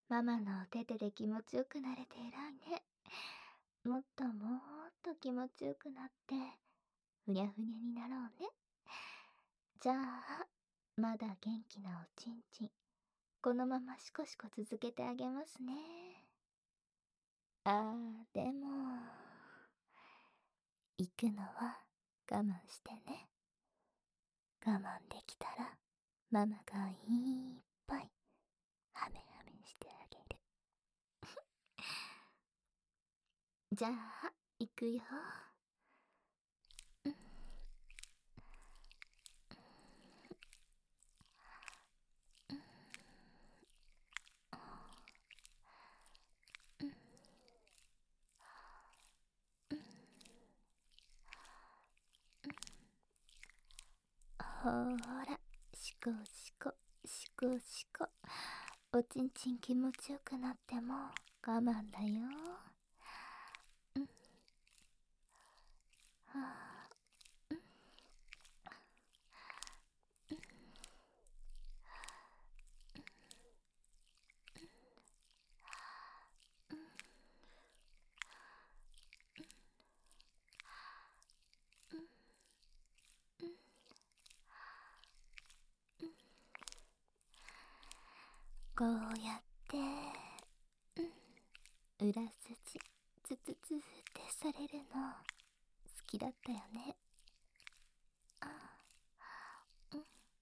ママのお手手で気持ちよくなれて偉いね。もっともっと気持ちよくなって、ふにゃふにゃになろうね。じゃあ、まだ元気なおちんちん、このまましこしこ続けてあげますね。でも、行くのは我慢してね。我慢できたら、ママがいっぱい、ハメハメしてあげる。じゃあ、行くよ。ほーら、しこしこ、しこしこ。おちんちん気持ちよくなっても我慢だよ。うん。はあ、こうやって、裏筋、ツツツってされるの、好きだったよね。あ、うん、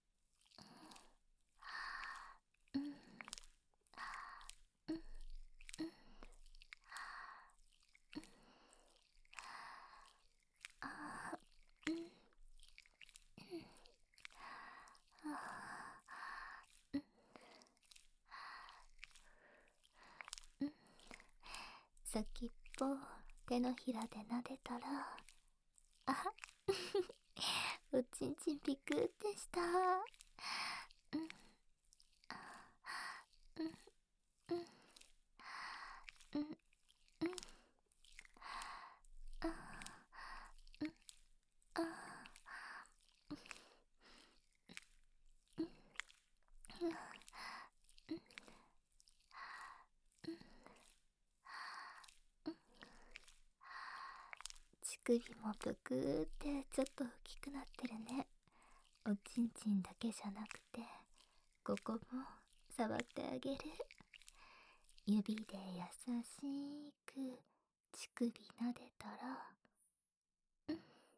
うん、うん、うん。あ、うん、あ、うん、うん。先っぽ、手のひらで撫でたら、あ、おちんちんピクってした。うん、うん、うん、うん、うん。あ、うん、あ、うん、うん、乳首もぷくーってちょっと大きくなってるね。おちんちんだけじゃなくて、ここも触ってあげる。指で優しく乳首撫でたら、うん。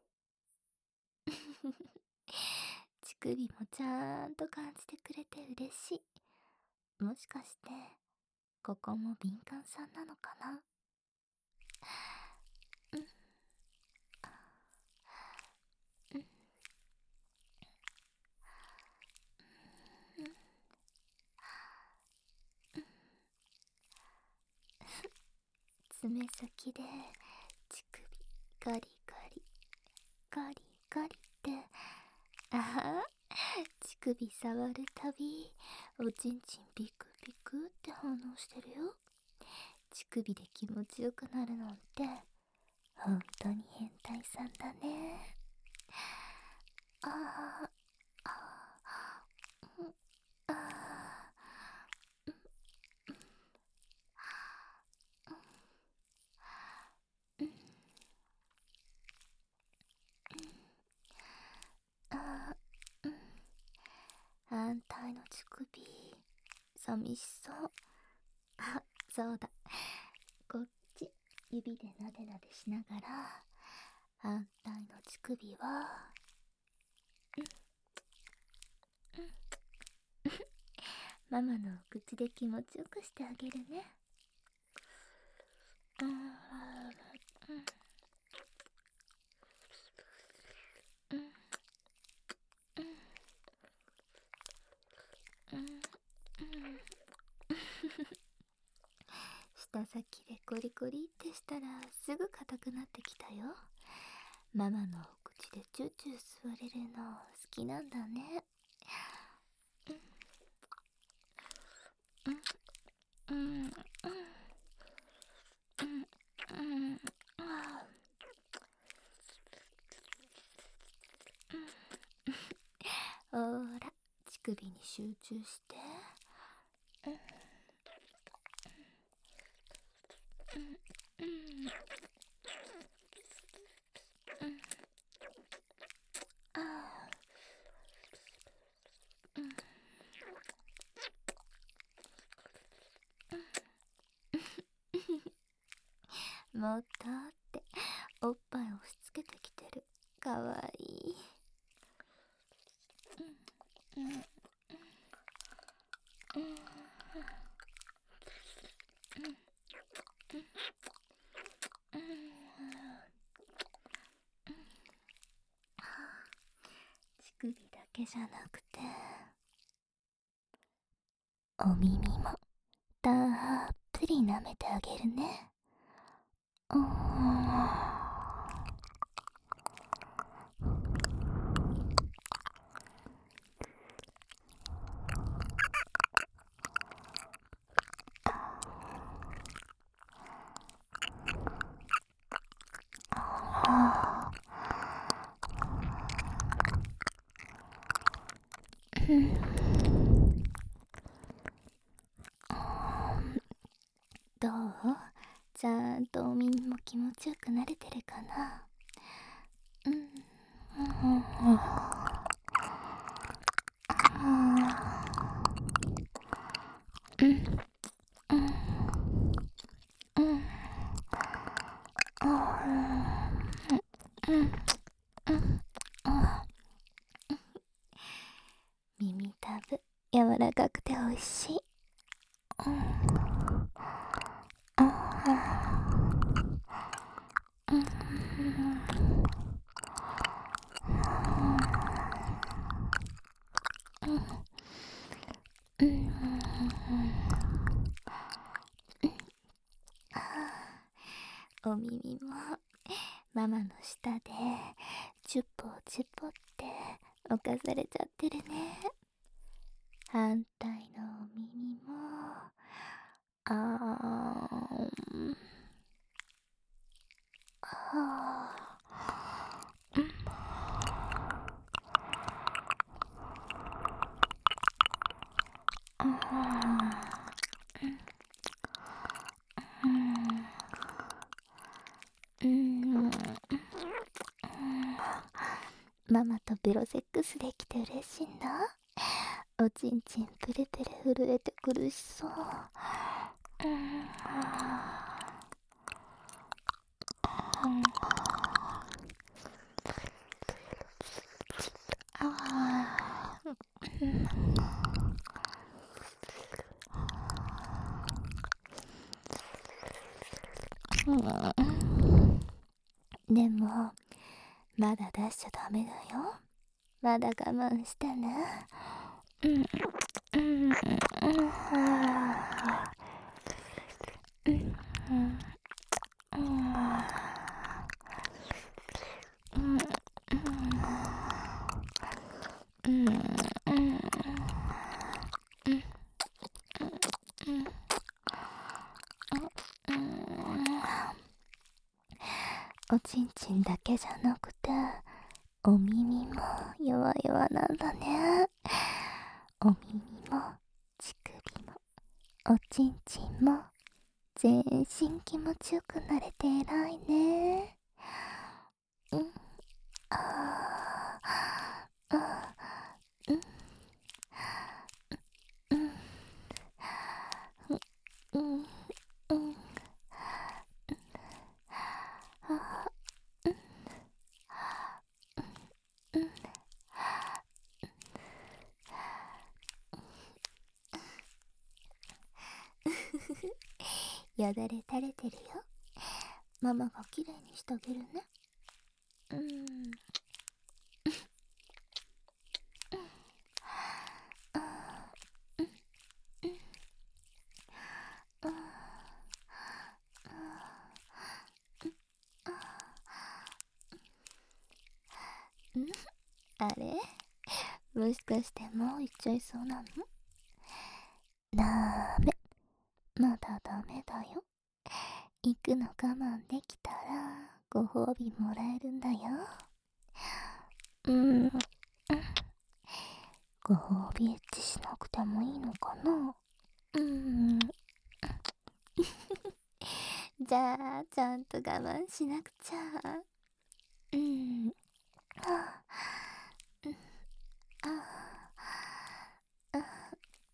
乳首もちゃんと感じてくれて嬉しい。もしかして、ここも敏感さんなのかな。うん、うん、うん。爪先で乳首ガリガリガリガリって、あは、乳首触るたびおちんちんピクピクって反応してるよ。乳首で気持ちよくなるなんて本当に変態さんだね。ああ、あー、うん、あー、うん、あー、うん。反対の乳首、寂しそう。あ、そうだ。こっち、指でなでなでしながら、反対の乳首は、ママのお口で気持ちよくしてあげるね。うん、うん、うん、うん、うん。舌先でコリコリってしたらすぐ硬くなってきたよ。ママのお口でチューチュー吸われるの好きなんだね。うん、うん、うん、うん、うん。あー、ほら、乳首に集中して。 もっとっておっぱい押し付けてきてる。かわいい。乳首だけじゃなくてお耳もたっぷり舐めてあげるね。どう？ちゃんとお耳も気持ちよくなれてるかな？耳たぶ柔らかくておいしい。お耳もママの舌でチュッポチュッポって犯されちゃってるね。反対のお耳もあーんママとベロセックスできて嬉しいんだ。おちんちんプルプル震えて苦しそう。でもまだ出しちゃダメだよ。まだ我慢してね。おちんちんだけじゃなくてお耳も弱々なんだね。お耳も乳首もおちんちんも全身気持ちよくなれて偉いね。よだれ垂れてるよ。ママがきれいにしてあげるね。あれ、もしかしてもう行っちゃいそうなの？ダメ、まだダメだよ。行くの我慢できたらご褒美もらえるんだよ。ご褒美エッチしなくてもいいのかな？じじゃあちゃんと我慢しなくちゃ。うん。あうんああ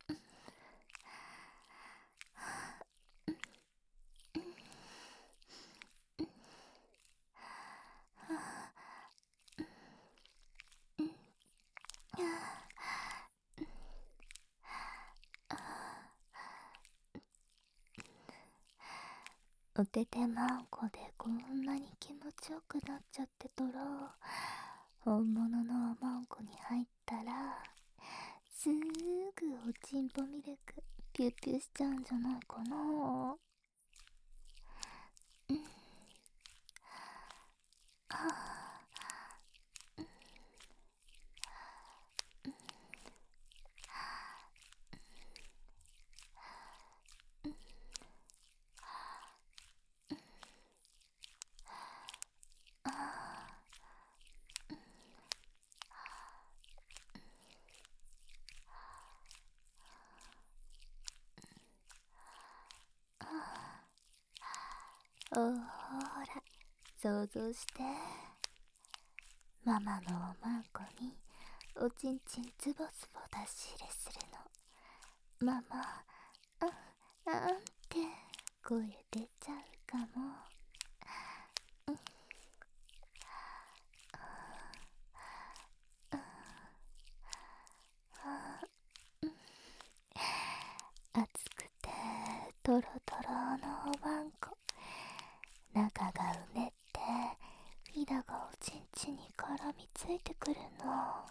おててまんこでこんなに気持ちよくなっちゃってたら、本物のおまんこに入ったらすーぐおちんぽミルクピュッピュしちゃうんじゃないかな。うん。ああおーら、想像して。ママのおまんこにおちんちんズボズボ出し入れするの。ママ、あんって声出ちゃうかも。熱くてトロトロのおまんこ、中がうねってヒダがおちんちんに絡みついてくるの。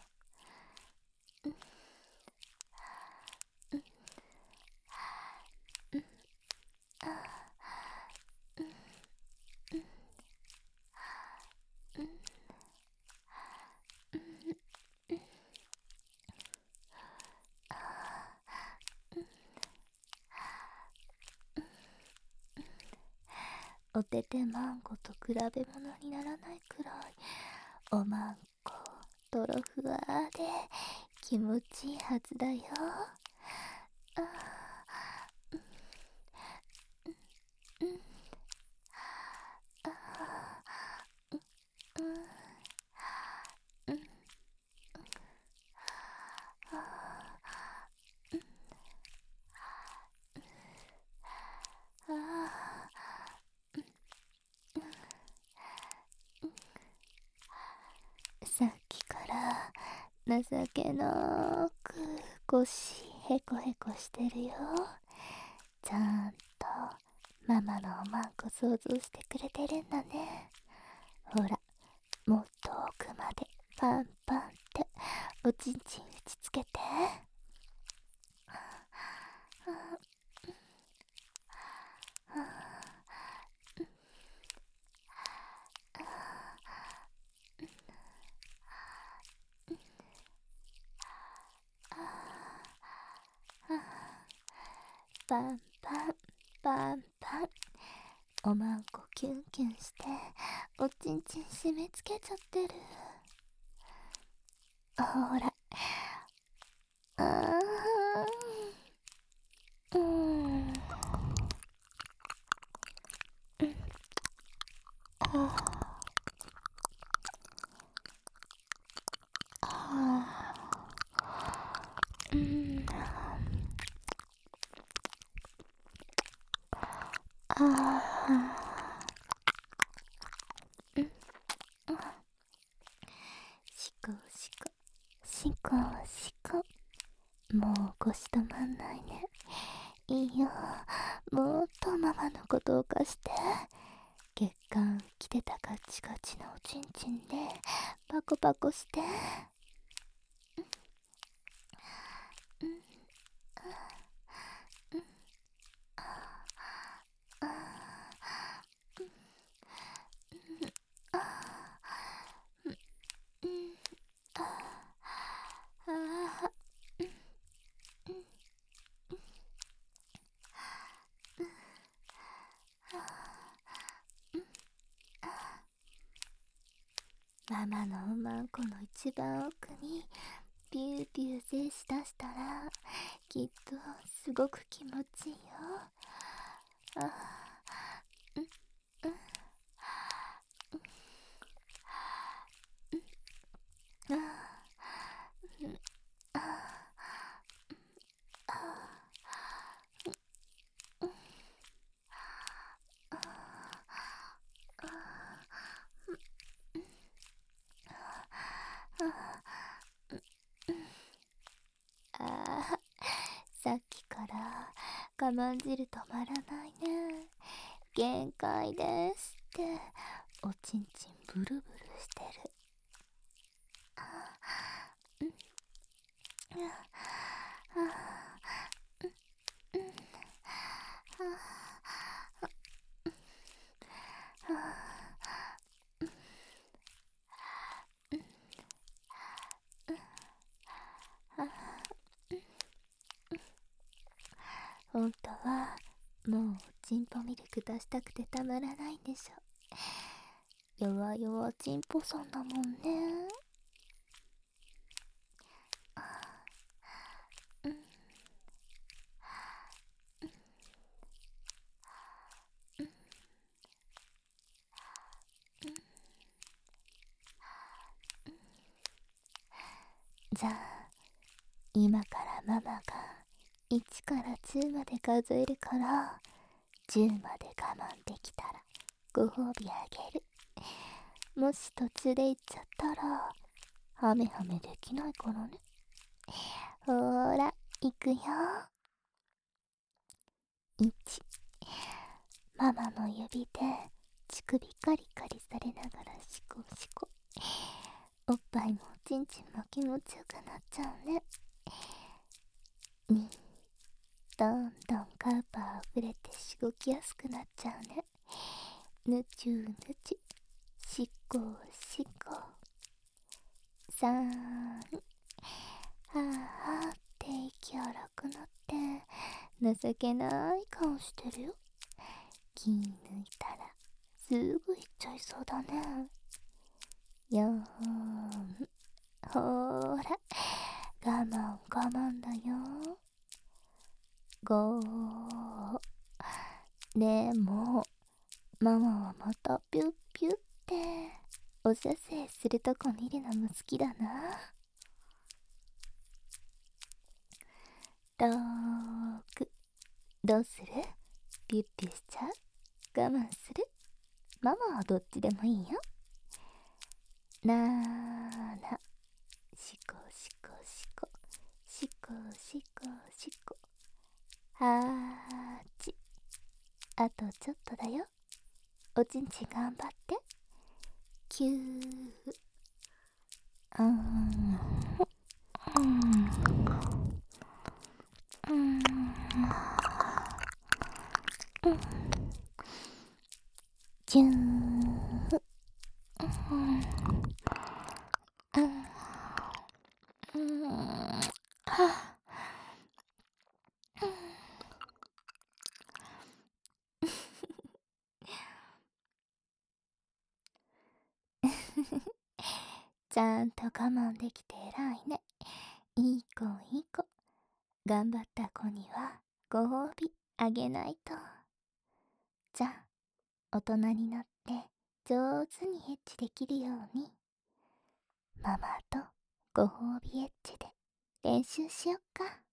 おててまんこと比べ物にならないくらいおまんことろふわで気持ちいいはずだよ。あうん、うん、うん、あさっきから情けなく腰ヘコヘコしてるよ。ちゃんとママのおまんこ想像してくれてるんだね。ほら、もっと奥までパンパンっておちんちん打ちつけて。パンパンパンパン、おまんこキュンキュンしておちんちん締め付けちゃってる。ほら、あーうんうんあしこしこしこしこ、もう腰止まんないね。いいよ、もっとママのことを貸して。血管来てたカチカチのおちんちんでパコパコして。あママのおまんこの一番奥にビュービュー精子出したらきっとすごく気持ちいいよ。あっきから我慢汁止まらないね。限界ですって。おちんちんブルブルしてる。うん、本当はもうチンポミルク出したくてたまらないんでしょ。弱々チンポさんだもんね。じゃあ今からママが1から10まで数えるから、10まで我慢できたらご褒美あげる。もし途中で行っちゃったらハメハメできないからね。ほーら行くよ。1、ママの指で乳首カリカリされながらシコシコ。おっぱいもおちんちんも気持ちよくなっちゃうね。2、どんどんカウパーあふれてしごきやすくなっちゃうね。ぬちゅぬちゅ、しこしこ。3、はぁはぁって息荒くなって情けない顔してるよ。気抜いたらすぐ行っちゃいそうだね。4、ほーら我慢我慢だよ。5、でもママはまたピュッピュッっておしゃせするとこ見るのも好きだな。6、どうする？ピュッピュしちゃう？我慢する？ママはどっちでもいいよ。7、しこしこしこしこしこしこ。8、あとちょっとだよ。おちんちん頑張って。9、10、ちゃんと我慢できて偉いね。いい子いい子。頑張った子にはご褒美あげないと。じゃあ大人になって上手にエッチできるようにママとご褒美エッチで練習しよっか。